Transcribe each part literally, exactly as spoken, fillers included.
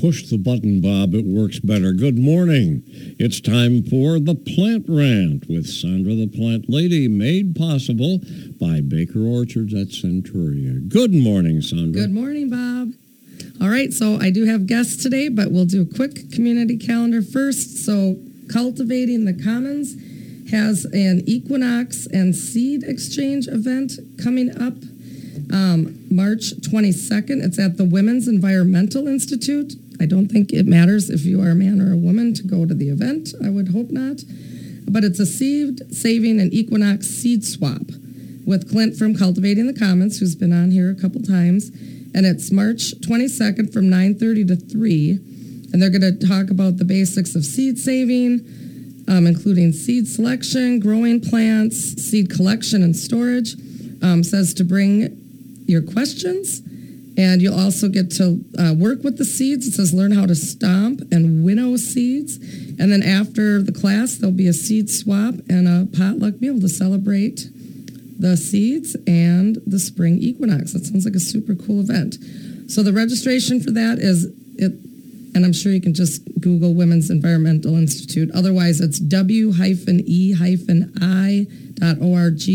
push the button, Bob. It works better. Good morning. It's time for the Plant Rant with Sandra the Plant Lady, made possible by Baker Orchards at Centuria. Good morning, Sandra. Good morning, Bob. All right, so I do have guests today, but we'll do a quick community calendar first. So Cultivating the Commons has an equinox and seed exchange event coming up um, March twenty-second. It's at the Women's Environmental Institute. I don't think it matters if you are a man or a woman to go to the event. I would hope not. But it's a seed saving and equinox seed swap with Clint from Cultivating the Commons, who's been on here a couple times. And it's March twenty-second from nine thirty to three. And they're going to talk about the basics of seed saving, um, including seed selection, growing plants, seed collection and storage. Um, says to bring your questions. And you'll also get to uh, work with the seeds. It says learn how to stomp and winnow seeds. And then after the class, there'll be a seed swap and a potluck meal to celebrate the seeds and the spring equinox. That sounds like a super cool event. So the registration for that is, it, and I'm sure you can just Google Women's Environmental Institute. Otherwise, it's w e i dot org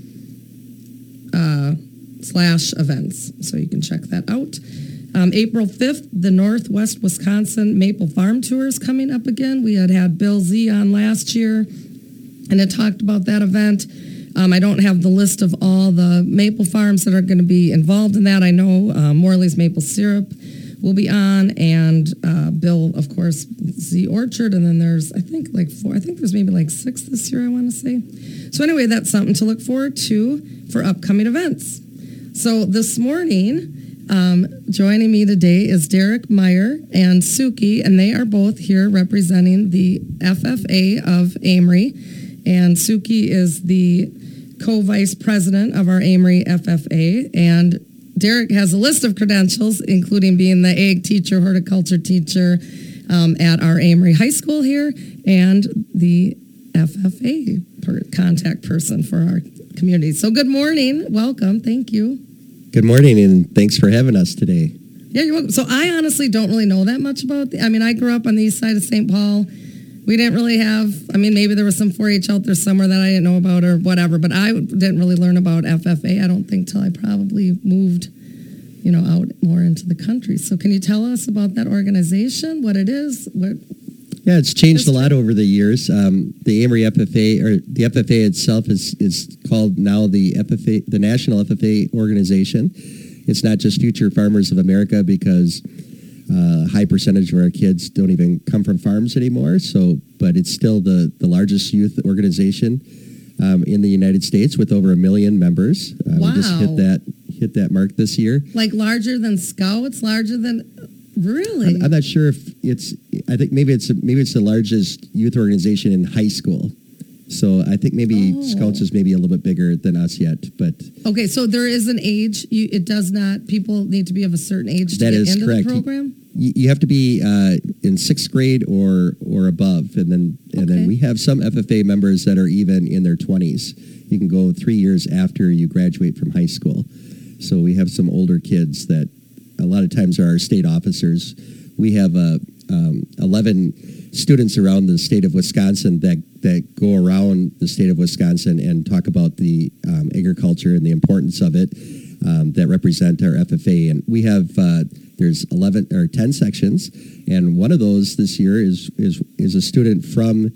uh, slash events. So you can check that out. Um, April fifth, the Northwest Wisconsin Maple Farm Tour is coming up again. We had had Bill Z on last year, and it talked about that event. Um, I don't have the list of all the maple farms that are going to be involved in that. I know uh, Morley's Maple Syrup will be on, and uh, Bill, of course, Z Orchard, and then there's, I think, like four. I think there's maybe like six this year, I want to say. So anyway, that's something to look forward to for upcoming events. So this morning, um, joining me today is Derek Meyer and Suki, and they are both here representing the F F A of Amory. And Suki is the co-vice president of our Amory F F A. And Derek has a list of credentials, including being the ag teacher, horticulture teacher um, at our Amory High School here, and the F F A per contact person for our community. So good morning. Welcome. Thank you. Good morning, and thanks for having us today. Yeah, you're welcome. So I honestly don't really know that much about the, I mean, I grew up on the east side of Saint Paul. We didn't really have, I mean, maybe there was some four H out there somewhere that I didn't know about or whatever, but I didn't really learn about F F A, I don't think, till I probably moved, you know, out more into the country. So can you tell us about that organization, what it is? What? Yeah, it's changed a lot over the years. Um, the Amory F F A, or the F F A itself is is called now the F F A, the National F F A organization. It's not just Future Farmers of America, because uh, a high percentage of our kids don't even come from farms anymore. So, but it's still the, the largest youth organization um, in the United States with over a million members. Uh, wow. We just hit that hit that mark this year. Like larger than Scouts, larger than... Really? I'm, I'm not sure if it's. I think maybe it's maybe it's the largest youth organization in high school. So I think maybe oh. Scouts is maybe a little bit bigger than us yet. But okay, so there is an age. You, it does not. People need to be of a certain age to that get is into correct. the program. You, you have to be uh, in sixth grade or or above, and then and okay. then we have some F F A members that are even in their twenties. You can go three years after you graduate from high school. So we have some older kids that a lot of times are our state officers. We have uh, um, eleven students around the state of Wisconsin that, that go around the state of Wisconsin and talk about the um, agriculture and the importance of it um, that represent our F F A. And we have, uh, there's eleven or ten sections, and one of those this year is is is a student from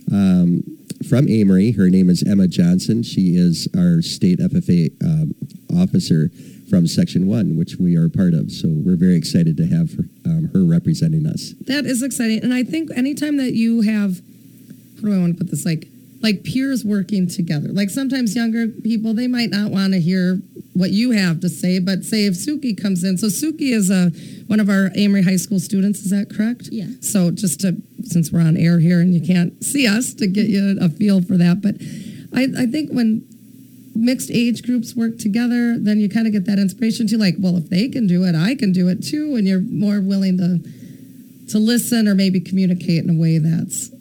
um, from Amory. Her name is Emma Johnson. She is our state F F A um, officer from Section one, which we are a part of. So we're very excited to have her, um, her representing us. That is exciting. And I think anytime that you have, how do I want to put this, like, like peers working together. Like sometimes younger people, they might not want to hear what you have to say, but say if Suki comes in. So Suki is a, one of our Amory High School students, is that correct? Yeah. So just to, since we're on air here and you can't see us, to get you a feel for that. But I, I think when mixed age groups work together, then you kind of get that inspiration to like, well, if they can do it, I can do it too. And you're more willing to to listen or maybe communicate in a way that's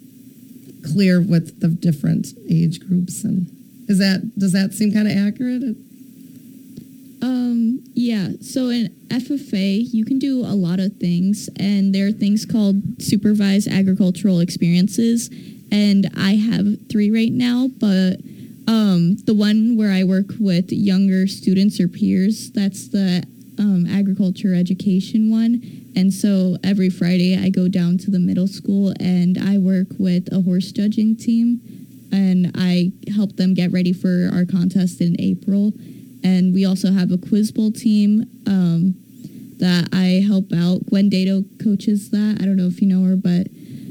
clear with the different age groups. And is that, does that seem kind of accurate? Uh, Um, yeah, so in F F A, you can do a lot of things, and there are things called supervised agricultural experiences, and I have three right now, but um, the one where I work with younger students or peers, that's the um, agriculture education one, and so every Friday I go down to the middle school, and I work with a horse judging team, and I help them get ready for our contest in April. And we also have a quiz bowl team um, that I help out. Gwen Dato coaches that. I don't know if you know her, but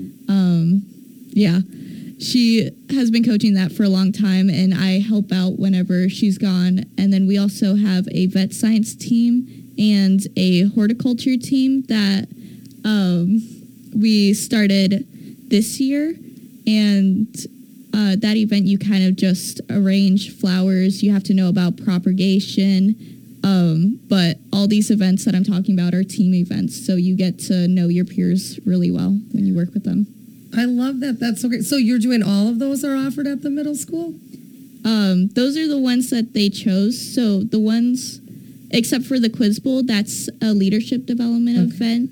um, yeah, she has been coaching that for a long time, and I help out whenever she's gone. And then we also have a vet science team and a horticulture team that um, we started this year. And Uh, that event, you kind of just arrange flowers. You have to know about propagation. Um, but all these events that I'm talking about are team events. So you get to know your peers really well when you work with them. I love that. That's so great. So you're doing all of those are offered at the middle school? Um, those are the ones that they chose. So the ones, except for the Quiz Bowl, that's a leadership development Okay. event.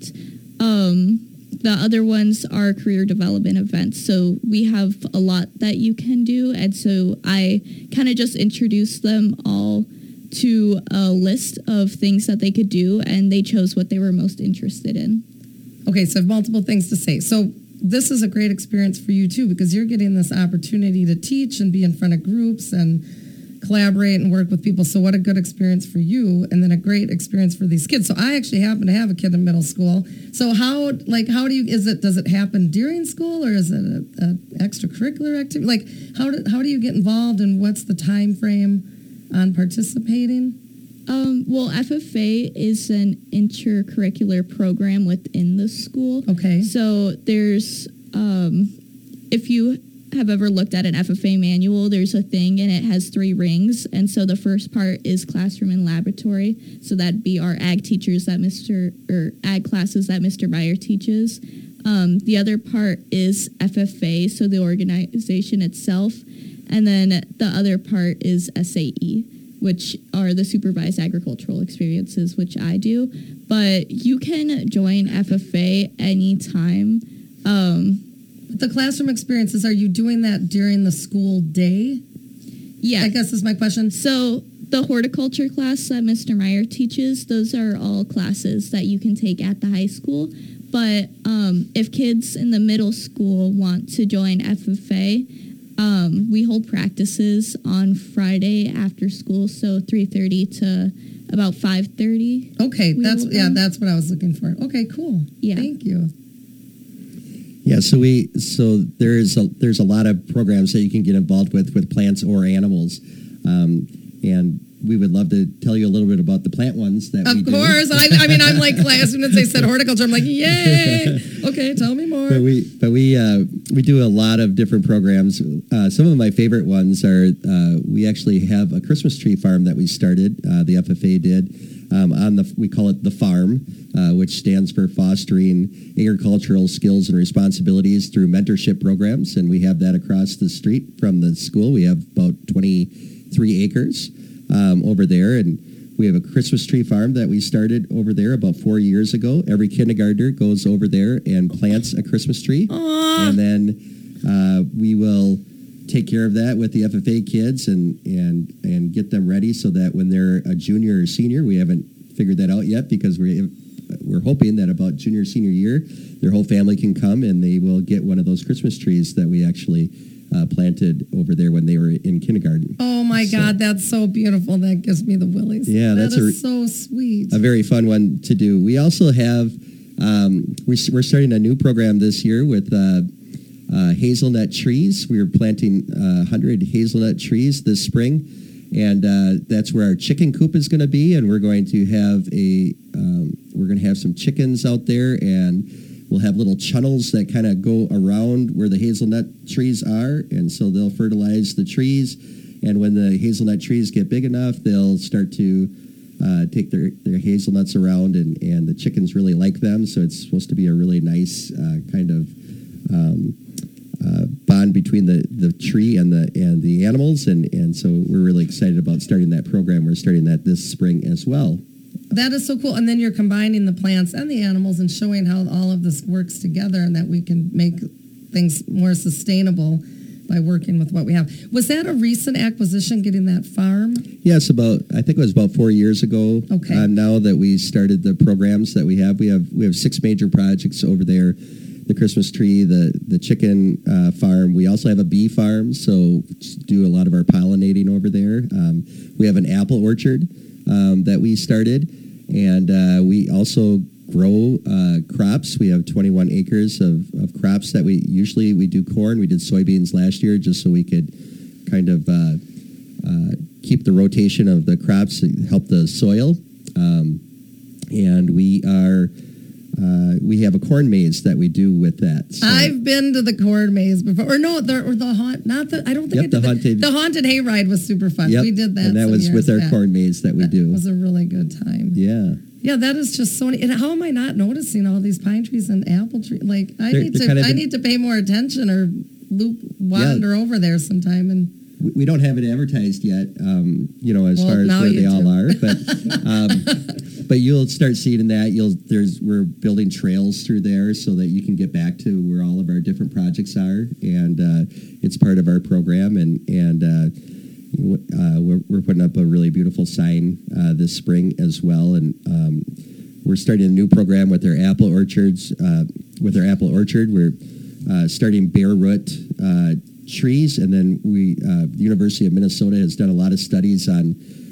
Um, The other ones are career development events. So we have a lot that you can do. And so I kind of just introduced them all to a list of things that they could do, and they chose what they were most interested in. Okay, so I have multiple things to say. So this is a great experience for you too, because you're getting this opportunity to teach and be in front of groups and collaborate and work with people. So what a good experience for you, and then a great experience for these kids. So I actually happen to have a kid in middle school. So how, like, how do you, is it, does it happen during school, or is it a, a extracurricular activity? Like, how do, how do you get involved, and what's the time frame on participating? Um, well, F F A is an intercurricular program within the school. Okay. So there's, um, if you have ever looked at an F F A manual, there's a thing and it has three rings. And so the first part is classroom and laboratory. So that'd be our ag teachers that Mister or ag classes that Mister Meyer teaches. Um, the other part is F F A, so the organization itself. And then the other part is S A E, which are the supervised agricultural experiences, which I do. But you can join F F A anytime. Um, The classroom experiences, are you doing that during the school day? yeah. I guess is my question. So the horticulture class that Mister Meyer teaches, those are all classes that you can take at the high school. But um, if kids in the middle school want to join F F A, um, we hold practices on Friday after school, so three thirty to about five thirty. Okay, We that's hold yeah, them. that's what I was looking for. Okay, cool. Yeah. Thank you. Yeah, so we so there's a there's a lot of programs that you can get involved with with plants or animals, um, and we would love to tell you a little bit about the plant ones that we Of do. course. I, I mean, I'm like, as soon as they said horticulture, I'm like, yay. Okay, tell me more. But we but we uh, we do a lot of different programs. Uh, some of my favorite ones are uh, we actually have a Christmas tree farm that we started. Uh, the F F A did um, on the we call it the farm, uh, which stands for Fostering Agricultural Skills and Responsibilities through Mentorship Programs, and we have that across the street from the school. We have about twenty-three acres um, over there, and we have a Christmas tree farm that we started over there about four years ago. Every kindergartner goes over there and plants a Christmas tree. Aw. And then uh, we will take care of that with the F F A kids and, and, and get them ready so that when they're a junior or senior, we haven't figured that out yet because we're, we're hoping that about junior, senior year, their whole family can come and they will get one of those Christmas trees that we actually Uh, planted over there when they were in kindergarten. Oh my So- God, that's so beautiful. That gives me the willies. Yeah, that's that a is so sweet. A very fun one to do. We also have, um, we, we're starting a new program this year with uh, uh, hazelnut trees. We're planting uh, one hundred hazelnut trees this spring, and uh, that's where our chicken coop is going to be, and we're going to have a, um, we're going to have some chickens out there, and we'll have little channels that kind of go around where the hazelnut trees are, and so they'll fertilize the trees. And when the hazelnut trees get big enough, they'll start to uh, take their, their hazelnuts around, and, and the chickens really like them. So it's supposed to be a really nice uh, kind of um, uh, bond between the, the tree and the and the animals, and, and so we're really excited about starting that program. We're starting that this spring as well. That is so cool. And then you're combining the plants and the animals and showing how all of this works together and that we can make things more sustainable by working with what we have. Was that a recent acquisition, getting that farm? Yes, about I think it was about four years ago. Okay. Uh, now that we started the programs that we have, we have we have six major projects over there: the Christmas tree, the the chicken uh, farm. We also have a bee farm, so do a lot of our pollinating over there. Um, we have an apple orchard um, that we started, and uh, we also grow uh, crops. We have twenty-one acres of, of crops that we usually we do corn. We did soybeans last year just so we could kind of uh, uh, keep the rotation of the crops, help the soil. Um, and we are uh, we have a corn maze that we do with that. So, I've been to the corn maze before, or no, the, or the haunt. Not the. I don't think Yep, I did the the haunted- The haunted hayride was super fun. yep, We did that, and that some was with years our back. corn maze that we That do. was a really good time. Yeah. Yeah, that is just so neat. And how am I not noticing all these pine trees and apple trees? Like, I They're- need they're to, kind of I in- need to pay more attention or loop wander over there sometime. And We, we don't have it advertised yet, um, you know, as Well, far as now where you they all do. are. But um, but you'll start seeing that. You'll there's we're building trails through there so that you can get back to where all of our different projects are, and uh, it's part of our program. And and uh, w- uh, we're we're putting up a really beautiful sign uh, this spring as well, and. Um, We're starting a new program with our apple orchards. Uh, with our apple orchard, we're uh, starting bare root uh, trees, and then we, uh, the University of Minnesota has done a lot of studies on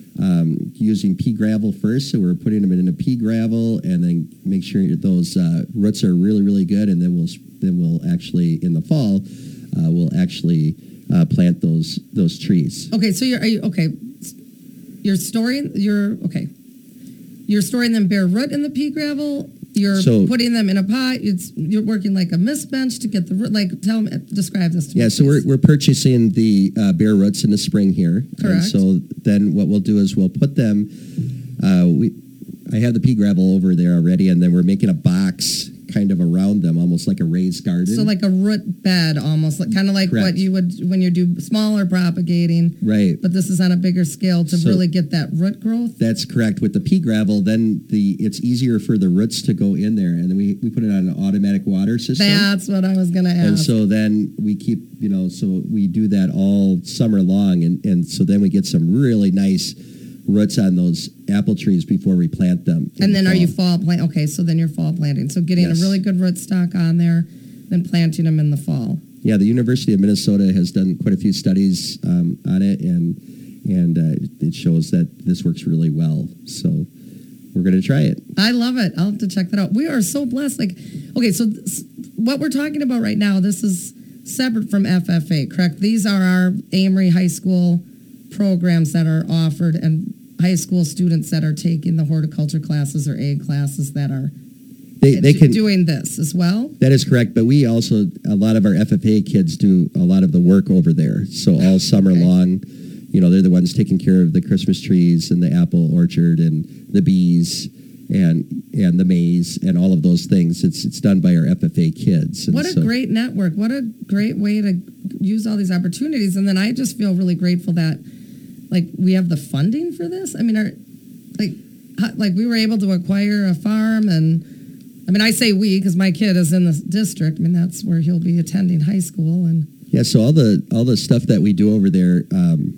um, using pea gravel first. So we're putting them in a pea gravel, and then make sure those uh, roots are really, really good, and then we'll then we'll actually in the fall uh, we'll actually uh, plant those those trees. okay, so you're are you, okay. You're storing. You're okay. You're storing them bare root in the pea gravel. You're So- putting them in a pot. It's you're working like a mist bench to get the root. Like, tell me, describe this to me. Yeah, so we're, please. we're purchasing the uh, bare roots in the spring here. And Correct. so then what we'll do is we'll put them, uh, we, I have the pea gravel over there already, and then we're making a box kind of around them, almost like a raised garden. So like a root bed, almost like kind of like Correct. what you would when you do smaller propagating. Right. But this is on a bigger scale to So- really get that root growth. That's correct. With the pea gravel, then the it's easier for the roots to go in there, and then we, we put it on an automatic water system. That's what I was going to And ask. so then we keep, you know, so we do that all summer long, and, and so then we get some really nice roots on those apple trees before we plant them. in And the then are you fall. fall plant? Okay, so then you're fall planting. So getting Yes. a really good rootstock on there, then planting them in the fall. Yeah, the University of Minnesota has done quite a few studies um, on it, and and uh, it shows that this works really well. So we're going to try it. I love it. I'll have to check that out. We are so blessed. Like, okay, so this, what we're talking about right now, this is separate from F F A, correct? These are our Amory High School programs that are offered, and high school students that are taking the horticulture classes or ag classes that are They they can doing this as well. That is correct, but we also, a lot of our F F A kids do a lot of the work over there. So all summer Okay. long, you know, they're the ones taking care of the Christmas trees and the apple orchard and the bees and and the maze and all of those things. It's it's done by our F F A kids. And What a so- great network. What a great way to use all these opportunities. And then I just feel really grateful that, like, we have the funding for this. I mean, our, like, how- like we were able to acquire a farm, and I mean, I say we because my kid is in this district. I mean, that's where he'll be attending high school. And Yeah, so all the all the stuff that we do over there, um,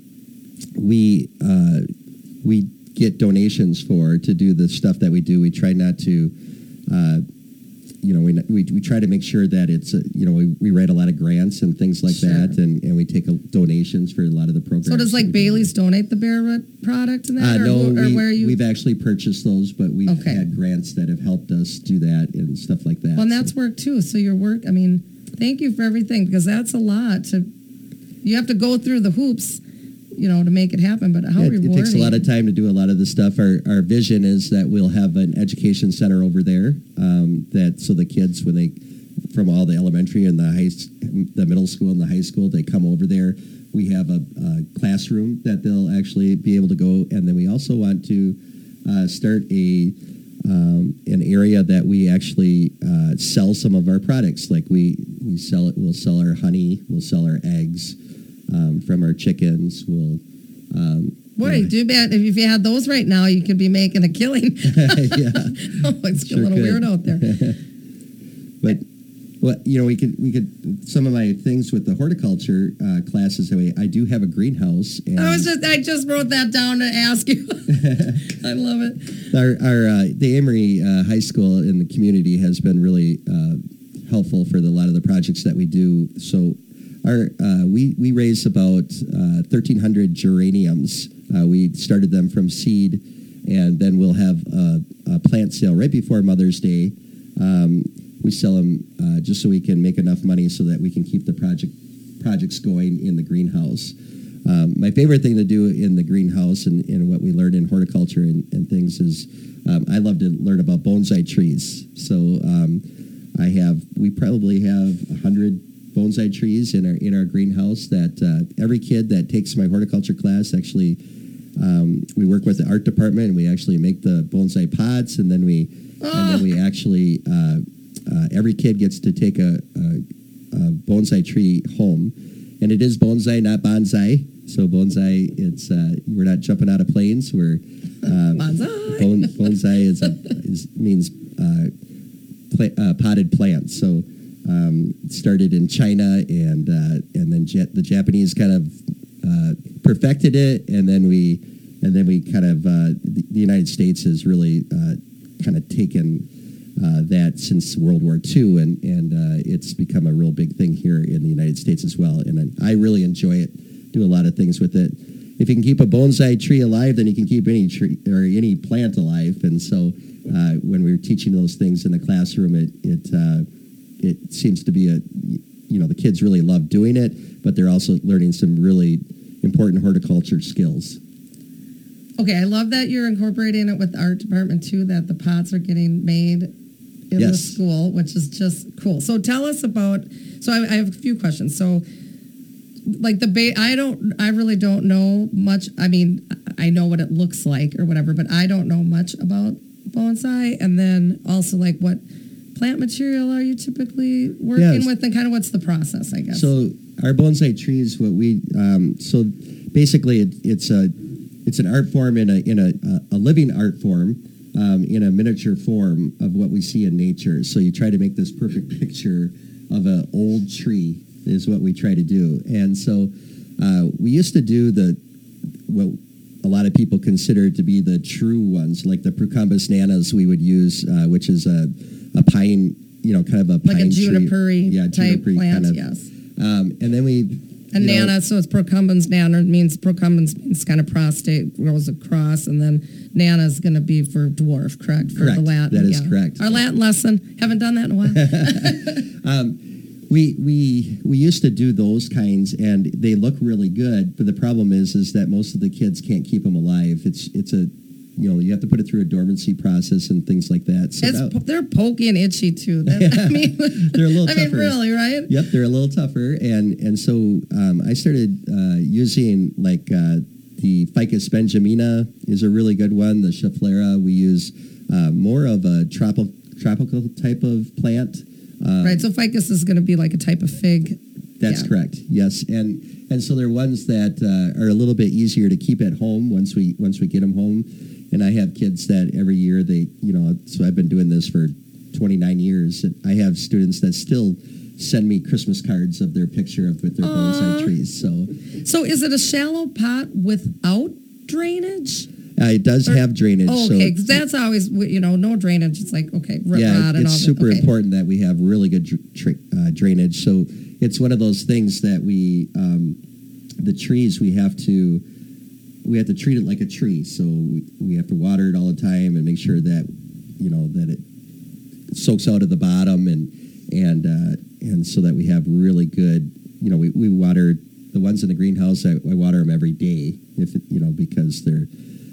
we uh, we get donations for to do the stuff that we do. We try not to, uh, you know, we, we we try to make sure that it's uh, you know we, we write a lot of grants and things like Sure. that, and, and we take a, donations for a lot of the programs. so does that like we do. Bailey's donate the bare root product and that, Uh, or, no, who- or we, where you? we've actually purchased those, but we've Okay. had grants that have helped us do that and stuff like that. Well, and So- that's work too. So your work, I mean, thank you for everything, because that's a lot to. You have to go through the hoops, you know, to make it happen. But how Yeah, it, rewarding! it takes a lot of time to do a lot of the stuff. Our our vision is that we'll have an education center over there. Um, that so the kids, when they from all the elementary and the high, s- the middle school and the high school, they come over there. We have a, a classroom that they'll actually be able to go, and then we also want to uh, start a um, an area that we actually uh, sell some of our products. Like we we sell it. We'll sell our honey. We'll sell our eggs um, from our chickens. We'll um, Boy, yeah. do bet if you had those right now, you could be making a killing. yeah. Oh, it's Sure a little could. weird out there. But well, you know, we could we could some of my things with the horticulture uh, classes. That way, I do have a greenhouse. And I was just I just wrote that down to ask you. I love it. Our, our uh, the Amory uh, High School in the community has been really uh, helpful for the, a lot of the projects that we do. So, our uh, we we raise about uh, thirteen hundred geraniums. Uh, we started them from seed, and then we'll have a, a plant sale right before Mother's Day. Um, we sell them uh, just so we can make enough money so that we can keep the project projects going in the greenhouse. Um, my favorite thing to do in the greenhouse and, and what we learned in horticulture and, and things is um, I love to learn about bonsai trees. So um, I have we probably have a hundred bonsai trees in our in our greenhouse that uh, every kid that takes my horticulture class actually um, we work with the art department and we actually make the bonsai pots and then we Oh. and then we actually uh, uh, every kid gets to take a, a, a bonsai tree home. And it is bonsai, not bonsai. So bonsai, it's uh, we're not jumping out of planes. We're uh, Bonsai. Bon, bonsai is, a, is means uh, pla- uh, potted plants. So um, it started in China, and uh, and then ja- the Japanese kind of uh, perfected it, and then we and then we kind of uh, the, the United States has really uh, kind of taken. Uh, that since World War Two, and and uh, it's become a real big thing here in the United States as well. And I really enjoy it. Do a lot of things with it. If you can keep a bonsai tree alive, then you can keep any tree or any plant alive. And so, uh, when we were teaching those things in the classroom, it it uh, it seems to be a you know the kids really love doing it, but they're also learning some really important horticulture skills. Okay, I love that you're incorporating it with the art department too. That the pots are getting made in the Yes. school, which is just cool. So tell us about. So I, I have a few questions. So, like the ba- I don't, I really don't know much. I mean, I know what it looks like or whatever, but I don't know much about bonsai. And then also, like, what plant material are you typically working Yes. with, and kind of what's the process? I guess. So our bonsai trees, what we um, so basically it, it's a it's an art form in a in a a living art form. Um, in a miniature form of what we see in nature. So you try to make this perfect picture of an old tree is what we try to do. And so uh, we used to do the what a lot of people consider to be the true ones, like the Procumbus nanas we would use, uh, which is a, a pine, you know, kind of a like pine a juniper tree. Yeah, type juniper-y plant, kind of. yes. Um, and then we... And you know, Nana, so it's procumbens Nana means procumbens means kind of prostate grows across, and then Nana is going to be for dwarf, correct? For Correct. the Latin. That is correct. Our Latin lesson. Haven't done that in a while. um, we we we used to do those kinds, and they look really good. But the problem is, is that most of the kids can't keep them alive. It's it's a you know you have to put it through a dormancy process and things like that. So It's, that- po- they're pokey and itchy too. That, I mean, They're a little I mean, tougher. really, right? Yep, they're a little tougher, and and so um, I started uh, using like uh, the Ficus benjamina is a really good one. The Schefflera we use uh, more of a tropical tropical type of plant. Uh, Right. So ficus is going to be like a type of fig. That's Yeah. correct. Yes, and and so they're ones that uh, are a little bit easier to keep at home once we once we get them home. And I have kids that every year they you know so I've been doing this for twenty-nine years. And I have students that still send me Christmas cards of their picture of with their Aw. bonsai trees. So So is it a shallow pot without drainage? uh, it does Or- have drainage. Oh, so okay, 'cause that's always, you know, no drainage. It's like, okay, rip yeah, rod and it's all that. super Okay. important that we have really good dr- tra- uh, drainage. So it's one of those things that we, um, the trees, we have to, we have to treat it like a tree. So we, we have to water it all the time and make sure that, you know, that it soaks out of the bottom and and uh, and so that we have really good, you know, we, we water the ones in the greenhouse. I, I water them every day, if it, you know, because they're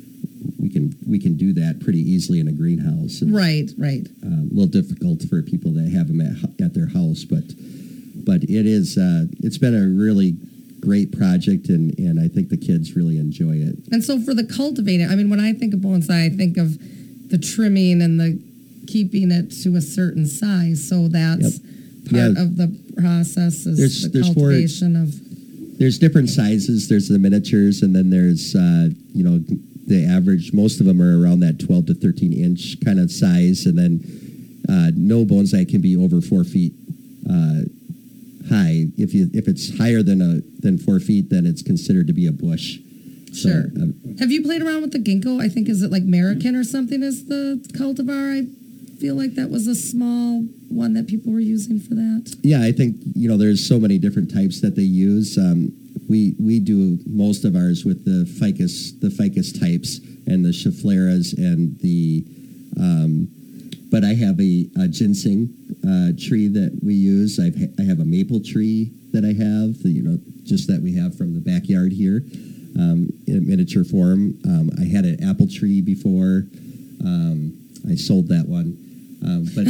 we can we can do that pretty easily in a greenhouse. And, Right, right. uh, a little difficult for people that have them at, at their house, but but it is uh, it's been a really great project, and, and I think the kids really enjoy it. And so for the cultivating, I mean, when I think of bonsai, I think of the trimming and the keeping it to a certain size. So that's part Yeah. of the process is There's- the there's four- cultivation of. There's different sizes. There's the miniatures, and then there's uh, you know the average. Most of them are around that twelve to thirteen inch kind of size, and then uh, no bonsai can be over four feet uh, high. If you if it's higher than a than four feet, then it's considered to be a bush. So, Sure. um, Have you played around with the ginkgo? I think is it like American or something is the cultivar. I feel like that was a small one that people were using for that. Yeah, I think you know there's so many different types that they use. Um, we we do most of ours with the ficus the ficus types and the scheffleras and the. Um, but I have a, a ginseng uh, tree that we use. I've ha- I have a maple tree that I have. You know, just that we have from the backyard here, um, in miniature form. Um, I had an apple tree before. Um, I sold that one. Um, but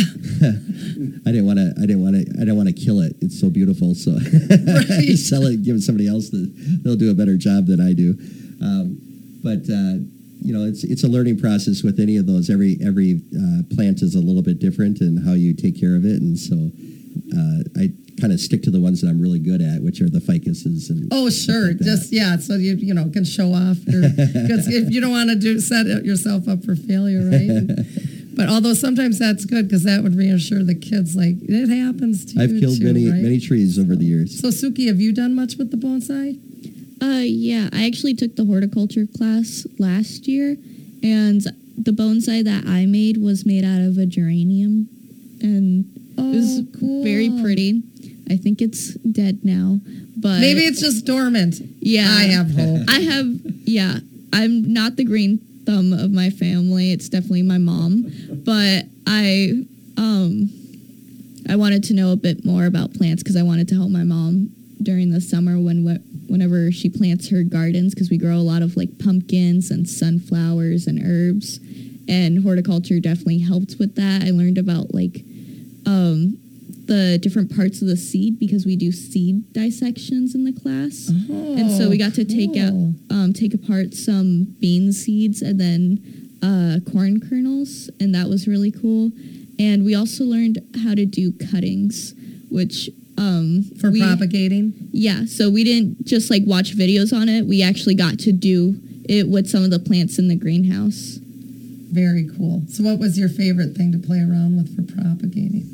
I didn't want to. I didn't want to. I didn't want to kill it. It's so beautiful. So Right. sell it. Give it to somebody else. That they'll do a better job than I do. Um, but uh, you know, it's it's a learning process with any of those. Every every uh, plant is a little bit different in how you take care of it, and so uh, I kind of stick to the ones that I'm really good at, which are the ficuses. And Oh, stuff sure. like that. Just yeah, so you you know can show off because if you don't want to do set yourself up for failure, right? But although sometimes that's good because that would reassure the kids like it happens to I've you killed too, many right? many trees over the years. So Suki, have you done much with the bonsai? Uh, yeah, I actually took the horticulture class last year, and the bonsai that I made was made out of a geranium, and Oh, it was cool. very pretty. I think it's dead now, but Maybe it's just dormant. yeah. I have hope. I have, yeah. I'm not the green thumb of my family. It's definitely my mom, but I, um, I wanted to know a bit more about plants because I wanted to help my mom during the summer when whenever she plants her gardens because we grow a lot of like pumpkins and sunflowers and herbs, and horticulture definitely helped with that. I learned about like um, the different parts of the seed because we do seed dissections in the class, and so we got to take out cool. um, take apart some bean seeds and then uh, corn kernels, and that was really cool. And we also learned how to do cuttings, which um, For we, propagating? yeah, so we didn't just like watch videos on it. We actually got to do it with some of the plants in the greenhouse. Very cool. So what was your favorite thing to play around with for propagating?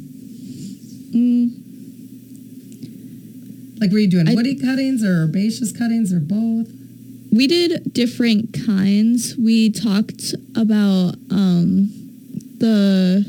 Mm, Like were you doing I- woody cuttings or herbaceous cuttings or both? we did different kinds. We talked about um, the,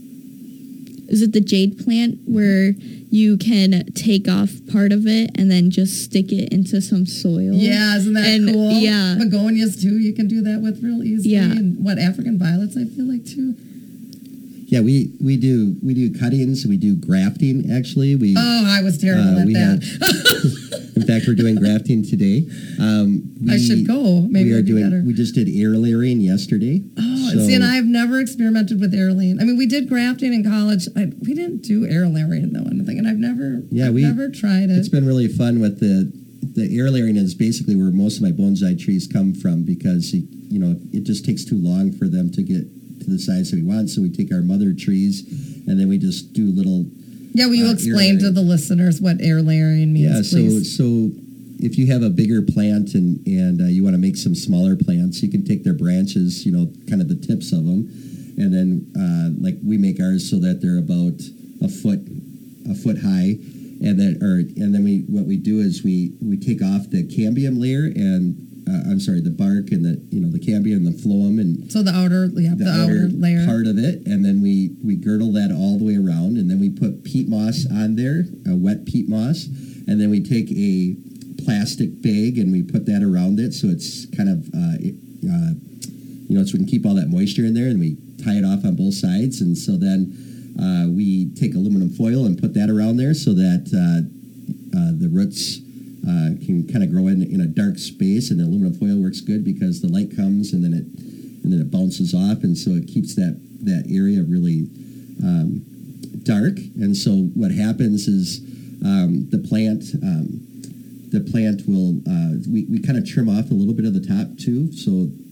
is it the jade plant where you can take off part of it and then just stick it into some soil? Yeah, isn't that And, cool? yeah. Begonias too, you can do that with real easily. Yeah. And what, African violets I feel like too. Yeah, we, we do we do cuttings. We do grafting. Actually, we Oh, I was terrible Uh, at we that. in fact we're doing grafting today. Um, we, I should go. Maybe we are it'd be doing. better. We just did air layering yesterday. Oh, so- see, and I've never experimented with air layering. I mean, we did grafting in college. I, we didn't do air layering though, anything, and I've never, Yeah, I've we- never tried it. It's been really fun with the the air layering is basically where most of my bonsai trees come from because you, you know it just takes too long for them to get to the size that we want. So we take our mother trees and then we just do little Yeah, will you uh, air explain to layering. the listeners what air layering means, Yeah, so please? so if you have a bigger plant and and uh, you want to make some smaller plants, you can take their branches, you know, kind of the tips of them, and then uh, like we make ours so that they're about a foot a foot high, and then or and then we what we do is we we take off the cambium layer and uh, I'm sorry the bark and the you know the cambium and the phloem and So the outer, yeah, the, the, outer, outer layer. part of it, and then we we girdle that all the way around, and then we put peat moss on there, a wet peat moss, and then we take a plastic bag and we put that around it, so it's kind of uh, it, uh, you know, so we can keep all that moisture in there, and we tie it off on both sides, and so then uh, we take aluminum foil and put that around there, so that uh, uh, the roots. Uh, can kind of grow in in a dark space, and the aluminum foil works good because the light comes and then it and then it bounces off, and so it keeps that that area really um, dark. And so what happens is um, the plant um, the plant will uh, we we kind of trim off a little bit of the top too, so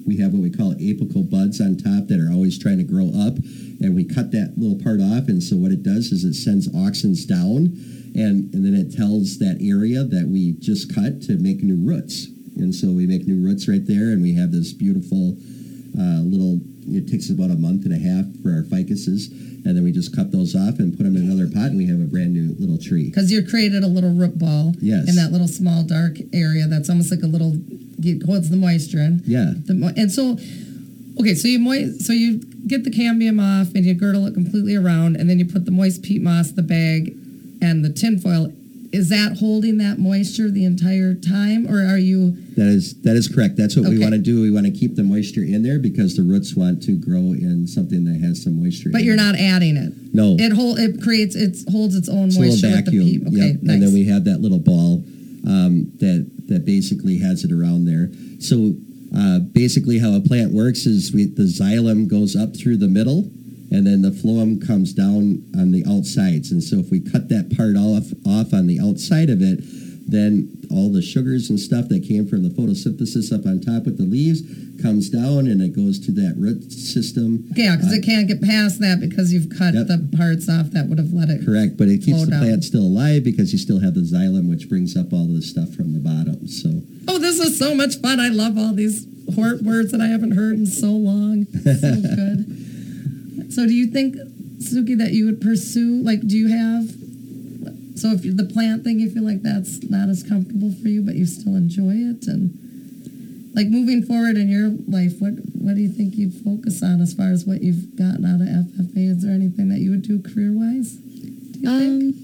we have what we call apical buds on top that are always trying to grow up, and we cut that little part off, and so what it does is it sends auxins down, and, and then it tells that area that we just cut to make new roots. And so we make new roots right there, and we have this beautiful uh, little, it takes about a month and a half for our ficuses, and then we just cut those off and put them in another pot, and we have a brand new little tree. Because you created a little root ball Yes. in that little small dark area that's almost like a little, it holds the moisture in. Yeah. The, mo- and so, okay, so you moi- so you get the cambium off and you girdle it completely around, and then you put the moist peat moss, the bag, and the tinfoil. Is that holding that moisture the entire time, or are you? That is that is correct. That's what we Okay. want to do. We want to keep the moisture in there because the roots want to grow in something that has some moisture. But in you're it. not adding it. No. It hold it creates it holds its own It's a moisture little with the vacuum. peat. Okay, Yep. nice. And then we have that little ball um, that that basically has it around there. So uh, basically, how a plant works is we, the xylem goes up through the middle, and then the phloem comes down on the outsides. And so if we cut that part off off on the outside of it, then all the sugars and stuff that came from the photosynthesis up on top with the leaves comes down, and it goes to that root system. Yeah, because Uh, it can't get past that because you've cut Yep. the parts off that would have let it. Correct, but it keeps Slow the down. plant still alive because you still have the xylem, which brings up all the stuff from the bottom. So Oh, this is so much fun. I love all these hor- words that I haven't heard in so long. So good. So do you think, Suki, that you would pursue, like, do you have, so if you the plant thing, you feel like that's not as comfortable for you, but you still enjoy it? And, like, moving forward in your life, what, what do you think you'd focus on as far as what you've gotten out of F F A? Is there anything that you would do career-wise, do you think? Um,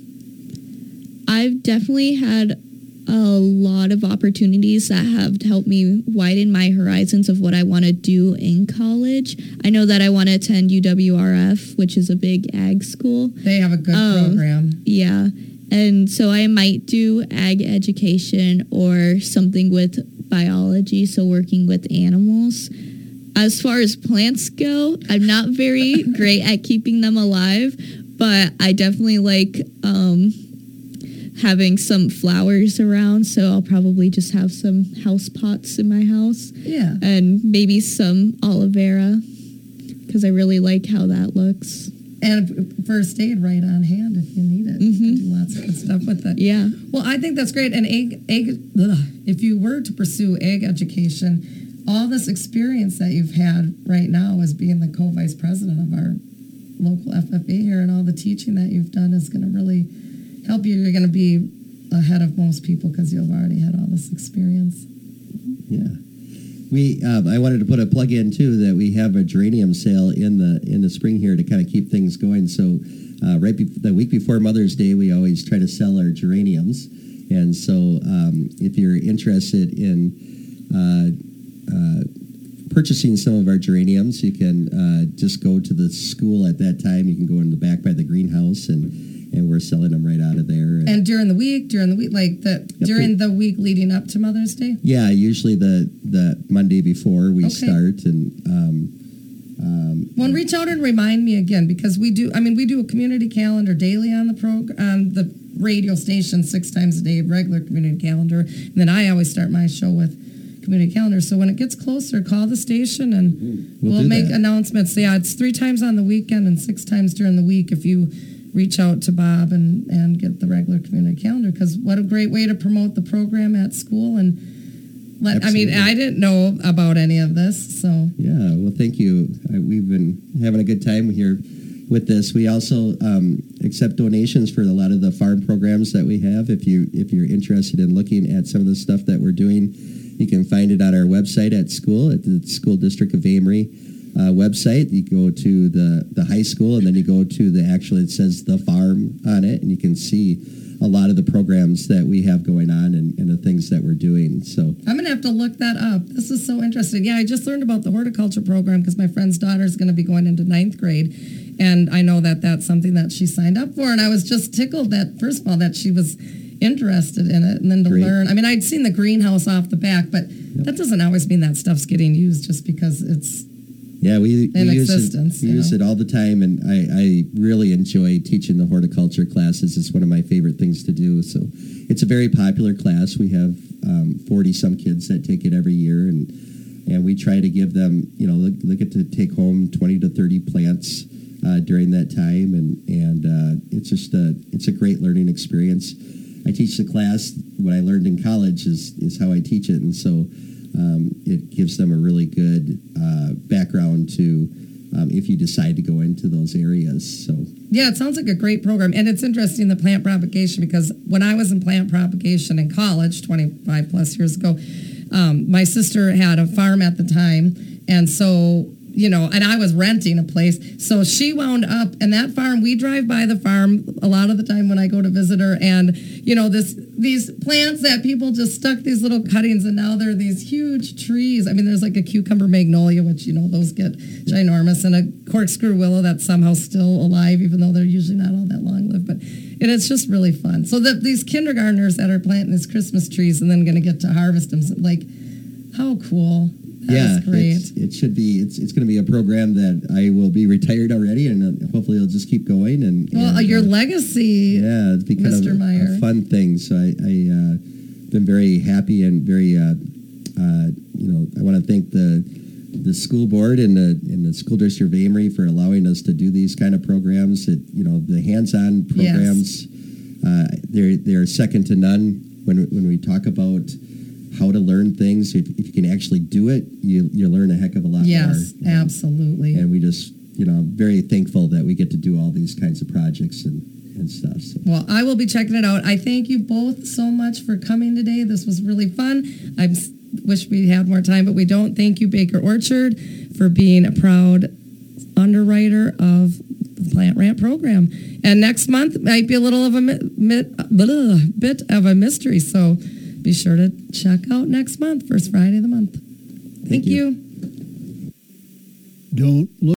I've definitely had a lot of opportunities that have helped me widen my horizons of what I want to do in college. I know that I want to attend U W R F, which is a big ag school. They have a good um, program. Yeah. And so I might do ag education or something with biology, so working with animals. As far as plants go, I'm not very great at keeping them alive, but I definitely like um, having some flowers around, so I'll probably just have some house pots in my house Yeah. and maybe some aloe vera because I really like how that looks. And first aid right on hand if you need it. You can do lots of good stuff with it. Yeah. Well, I think that's great. And egg, egg, ugh, if you were to pursue egg education, all this experience that you've had right now as being the co-vice president of our local F F A here, and all the teaching that you've done is going to really help you. You're going to be ahead of most people because you've already had all this experience. yeah. We, um, I wanted to put a plug in too that we have a geranium sale in the in the spring here to kind of keep things going. So, uh, right be- the week before Mother's Day, we always try to sell our geraniums, and so um, if you're interested in uh, uh, purchasing some of our geraniums, you can uh, just go to the school at that time. You can go in the back by the greenhouse, and and we're selling them right out of there. And during the week, during the week, like the Yep. during the week leading up to Mother's Day. Yeah, usually the, the Monday before we Okay. start, and um, um, Well, and reach out and remind me again, because we do. I mean, we do a community calendar daily on the prog- on the radio station six times a day, regular community calendar, and then I always start my show with community calendar. So when it gets closer, call the station and We'll we'll, do make that. announcements. Yeah, it's three times on the weekend and six times during the week. If you reach out to Bob and and get the regular community calendar, because what a great way to promote the program at school. And let I mean, Absolutely. I didn't know about any of this, so. yeah, well, thank you. Uh, we've been having a good time here with this. We also um, accept donations for a lot of the farm programs that we have. If you if you're interested in looking at some of the stuff that we're doing, you can find it on our website at school at the School District of Amory uh, website. You go to the the high school, and then you go to the actual. It says the farm on it, and you can see a lot of the programs that we have going on and, and the things that we're doing. So I'm going to have to look that up. This is so interesting. Yeah, I just learned about the horticulture program because my friend's daughter is going to be going into ninth grade. And I know that that's something that she signed up for. And I was just tickled that, first of all, that she was interested in it. And then to Great. learn. I mean, I'd seen the greenhouse off the back, but that doesn't always mean that stuff's getting used just because it's. yeah, we, we In use existence, it, we you use know. it all the time, and I, I really enjoy teaching the horticulture classes. It's one of my favorite things to do. So it's a very popular class. We have um, forty some kids that take it every year, and And we try to give them, you know, look, look at to take home twenty to thirty plants uh, during that time, and and uh, it's just a it's a great learning experience. I teach the class. What I learned in college is is how I teach it, and so um, it gives them a really good uh, background to um, if you decide to go into those areas. So Yeah, it sounds like a great program. And it's interesting, the plant propagation, because when I was in plant propagation in college twenty-five plus years ago, um, my sister had a farm at the time. And so, you know, and I was renting a place. So she wound up, and that farm, we drive by the farm a lot of the time when I go to visit her. And, you know, this these plants that people just stuck these little cuttings, and now they're these huge trees. I mean, there's like a cucumber magnolia, which, you know, those get ginormous, and a corkscrew willow that's somehow still alive, even though they're usually not all that long lived. But and it's just really fun. So that these kindergartners that are planting these Christmas trees and then going to get to harvest them, like, how cool. That yeah, is great. It's, it should be. It's it's going to be a program that I will be retired already, and uh, hopefully it'll just keep going. And, Well, and, your uh, legacy, yeah, it's become Mister a, Meyer. a fun thing. So I, I uh, been very happy and very, uh, uh, you know, I want to thank the the school board and the and the school district of Amory for allowing us to do these kind of programs. That, you know, the hands-on programs, uh, they're they're second to none when when we talk about how to learn things. If, if you can actually do it, you you learn a heck of a lot yes, more. And- absolutely. And we just, you know, I'm very thankful that we get to do all these kinds of projects and, and stuff. So. Well, I will be checking it out. I thank you both so much for coming today. This was really fun. I wish we had more time, but we don't. Thank you, Baker Orchard, for being a proud underwriter of the Plant Rant program. And next month might be a little of a mi- mi- blah, bit of a mystery, so be sure to check out next month, first Friday of the month. Thank, you. you. Don't look